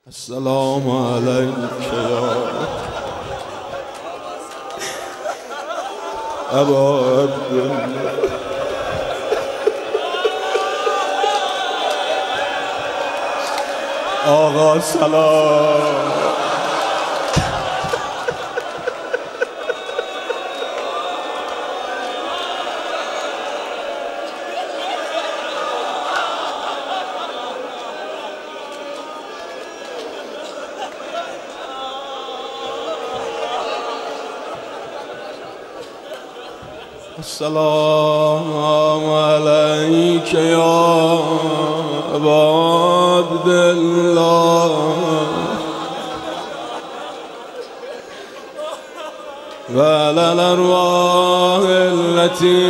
السلام عليك يا أبا عبد الله. آقا سلام. السلام عليك يا أبا عبد الله وعلى الأرواح التي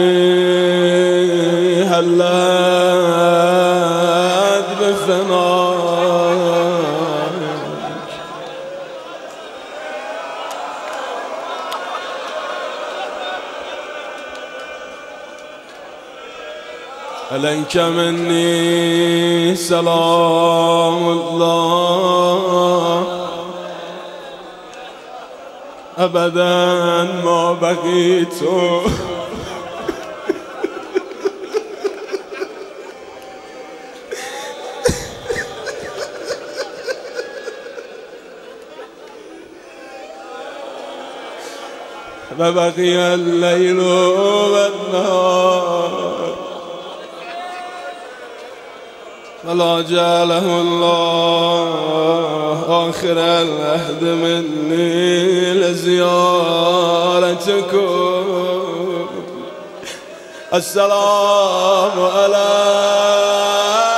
هلت بفنائك. عليك مني سلام الله أبدا ما بقيت وبقي الليل والنهار ولا جعله الله آخر العهد مني لزيارتكم. السلام عليكم.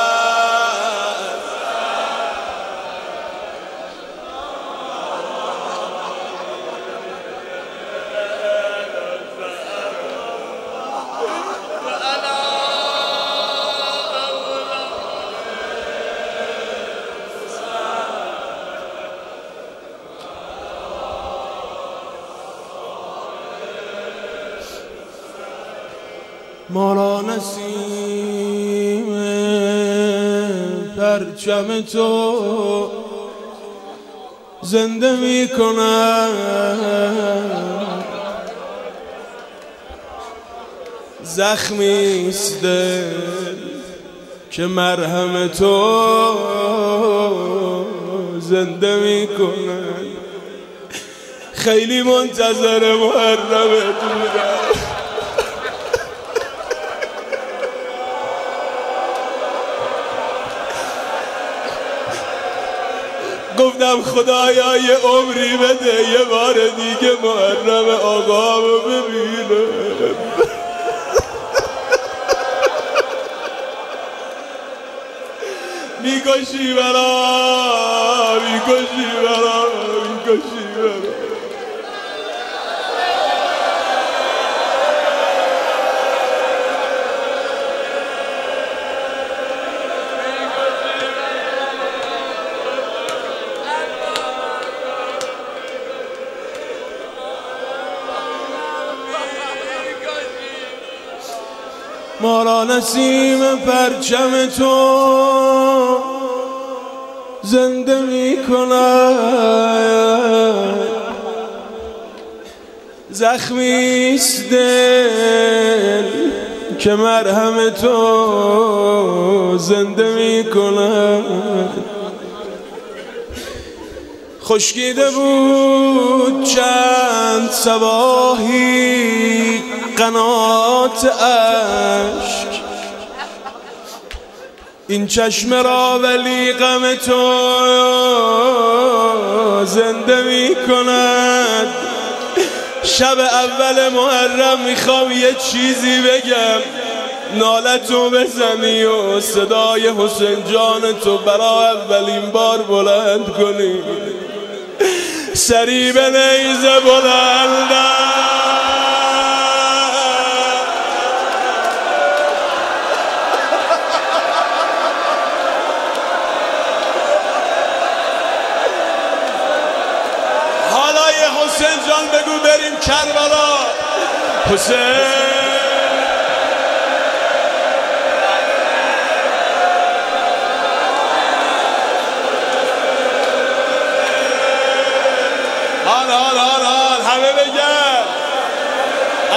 ما را نسیم پرچم تو زنده می کند، زخمی است دل که مرهم تو زنده می کند. خیلی منتظر محرمت بودم، گفتم خدایا یه عمری بده یه بار دیگه محرم آقامو ببینم. میکشی برام، میکشی برام، میکشی برام. ما را نسیم پرچم تو زنده می کند، زخمی است دل که مرهم تو زنده می کند. خشکیده بود چند صباحی قنات اشک، این چشم را ولی غم تو زنده می کند. شب اول محرم میخوام یه چیزی بگم، نالتو بزنی و صدای حسین جان تو برای اولین بار بلند کنی. سری به نیزه بلندم حسین جان بگو بریم کربلا. حسین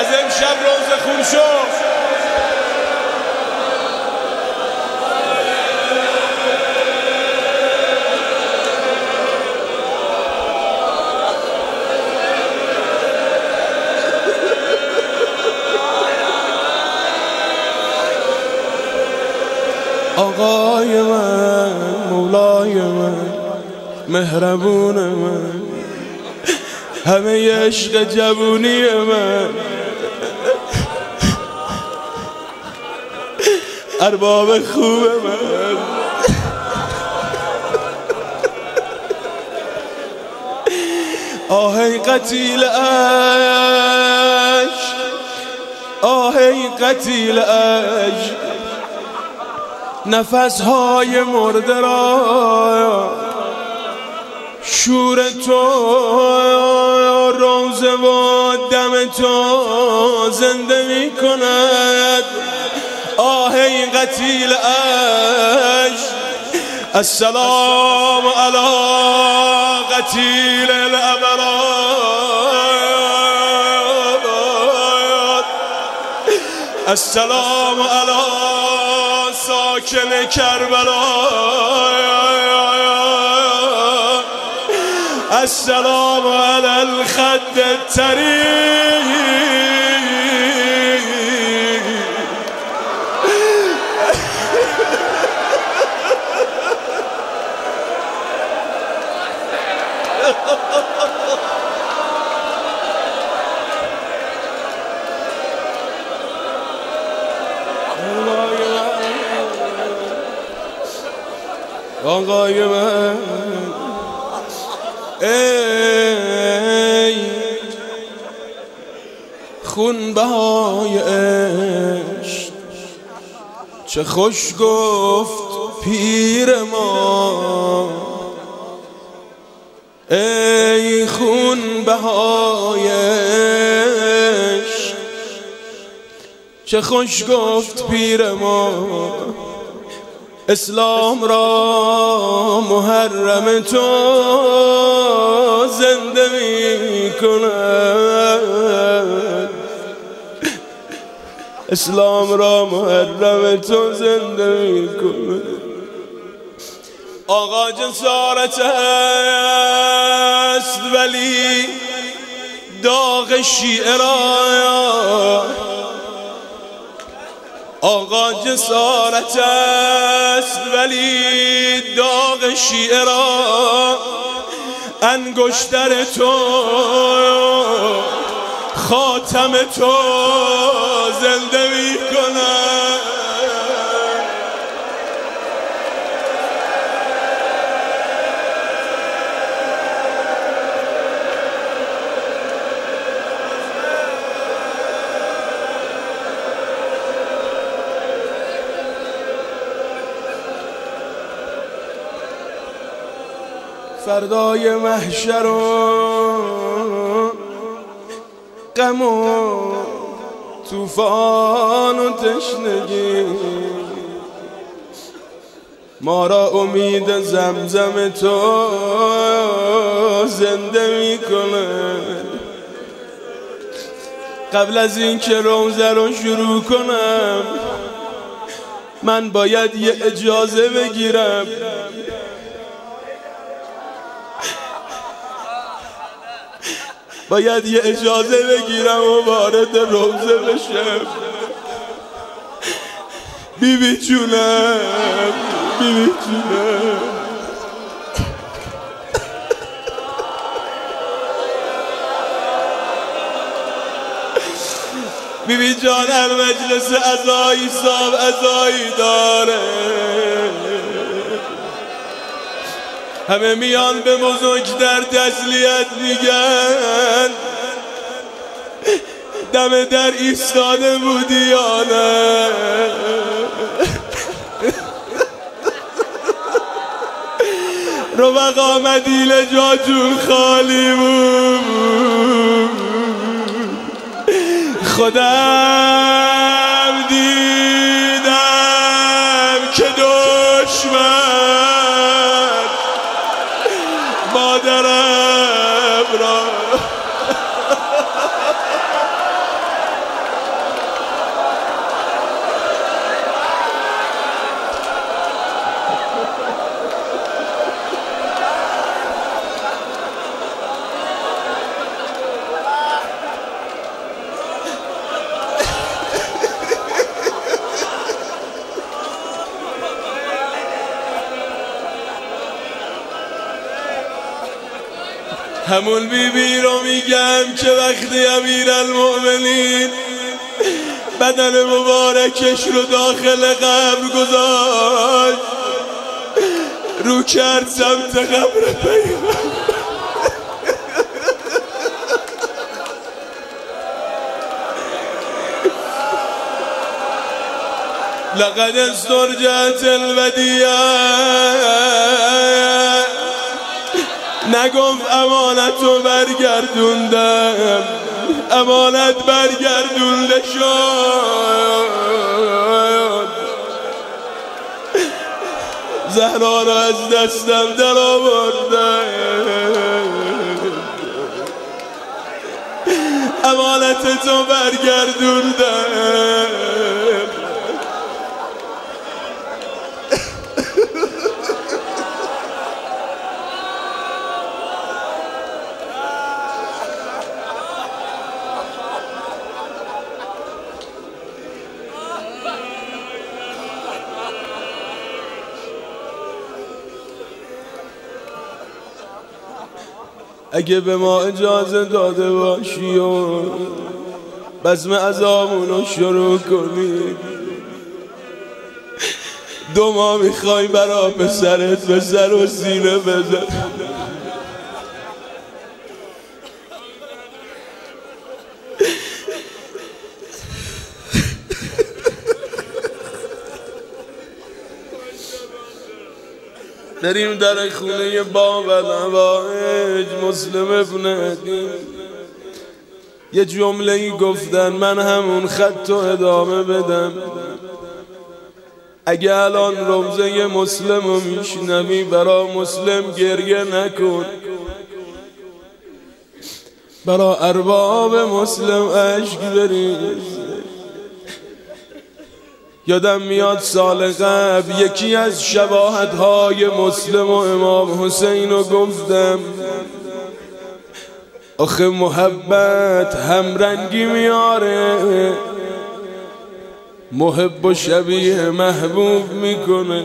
امشب روز خون شد. آقای من، مولای من، مهربون من، همه عشق جوونی من، ارباب خوب من، آهی قتیل عشق، آهی قتیل عشق، نفسهای مرده را شور تو، روزه و دم تو زنده می کند. آهی قتیل عشق، السلام علی قتیل الابرار، السلام علی ساکن کربلا، السلام علی الخد الطریق. آقای من، ای خونبهای عشق، چه خوش گفت پیر ما. ای خونبهای عشق، چه خوش گفت پیر ما. اسلام را محرم تو زنده می کند، اسلام را محرم تو زنده می کند. آقا جسارت است ولی داغ شیعه را، آقا جسارت است ولی داغ شیعه را، انگشتر تو خاتم تو زنده می کند. فردای محشر و غم و طوفان و تشنگی، ما را امید زمزم تو زنده می کند. قبل از این که روزه رو شروع کنم من باید یه اجازه بگیرم. باید یه اجازه بگیرم و وارد روزه بشم. بیبی جونم، بیبی جونم، بیبی جان هر مجلس عزایی صاحب عزایی داره، همه میان به بزرگتر تسلیت میگن دم در ایستاده بودی یا نه؟ رفقا مدینه جاتون خالی بود، خودم دیدم که دشمن مادرم را همون بیبی رو میگم که وقتی امیرالمؤمنین بدن مبارکش رو داخل قبر گذاشت رو کرد سمت قبر پیغمبر. لقد استرجعت الودیعه، نگفت امانتو برگردوندم، امانت برگردونده شد. زهرا رو از دستم در آوردم، امانت تو برگردوندم. اگه به ما اجازه داده باشی و بزم عزامونو شروع کنی، 2 ماه میخوای برا پسرت به سر و سینه بزن. بریم در خونه باب الهوائج مسلم ابن عدی. یه جمله‌ای گفتن، من همون خط رو ادامه بدم. اگه الان رمزه مسلم رو میشنوی برا مسلم گریه نکن، برا ارباب مسلم اشک بریز. یادم میاد سال قبل یکی از شباهت‌های مسلم و امام حسین رو گفتم، آخه محبت همرنگی میاره، محب و شبیه محبوب میکنه.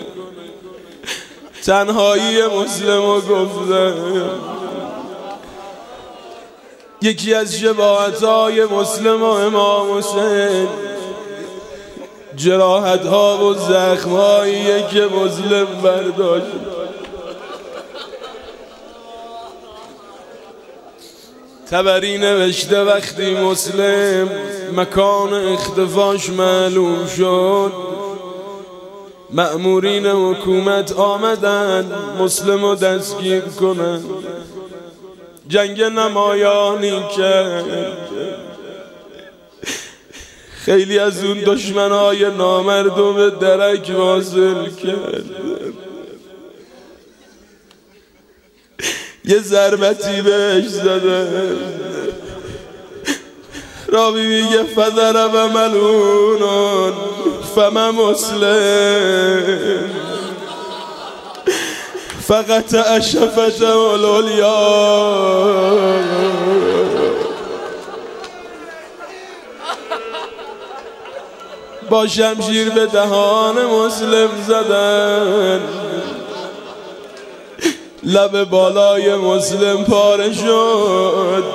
تنهایی مسلم رو گفتم. یکی از شباهت‌های مسلم و امام حسین جراحت ها و زخم هاییه که مسلم برداشت. تبری نوشته وقتی مسلم مکان اختفاش معلوم شد، مأمورین حکومت آمدن مسلم رو دستگیر کنن. جنگ نمایانی کرد، خیلی از اون دشمنای نامردو به درک واصل کرد. یه ضربتی بهش زدن. راوی میگه فضرب ملعون فم مسلم فقط شفته العلیا. با شمشیر به دهان مسلم زدن، لب بالای مسلم پاره شد.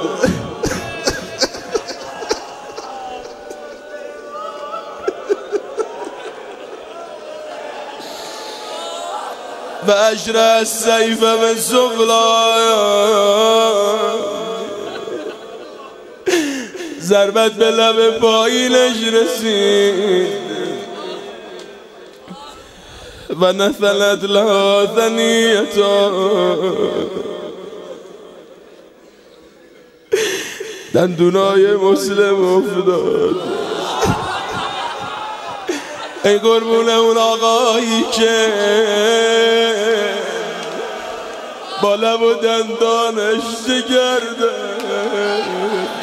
و اشر السیف به سفلا، ضربت به لب پایینش رسید. و نثلت لها ثنیتا، دندونای مسلم افتاد. ای قربون اون آقایی که با لب و دندانش جگر داد.